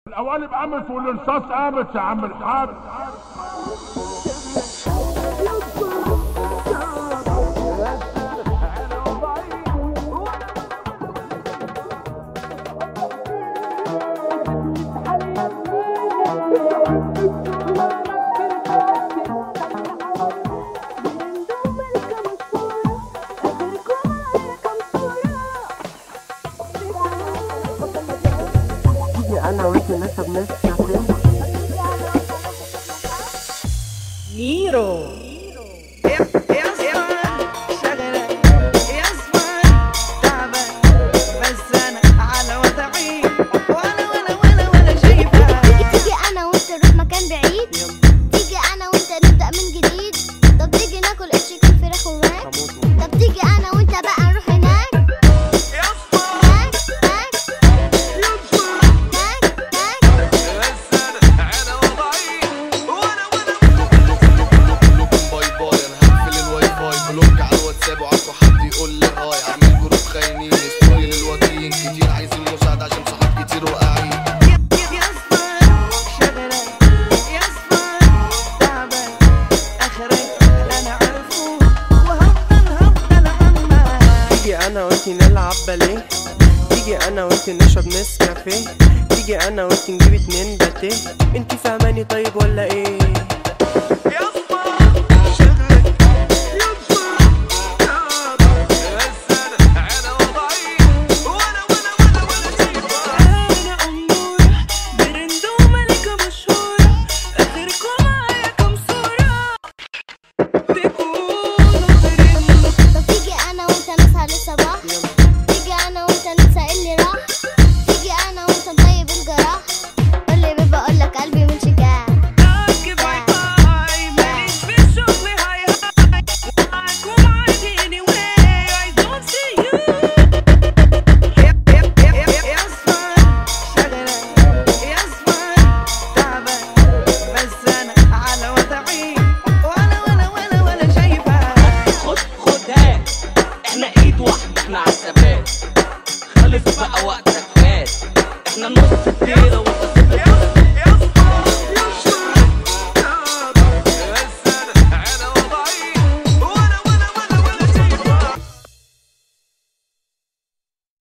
القوالب قامت والانصاص قامت يا عم الحاج. انا وانت نسب ناس شاطرين. نيرو انا وانت نلعب باليه، تيجي انا وانت نشرب نسكافيه، تيجي انا وانت نجيب 2 باتيه. انت فاهماني طيب ولا ايه؟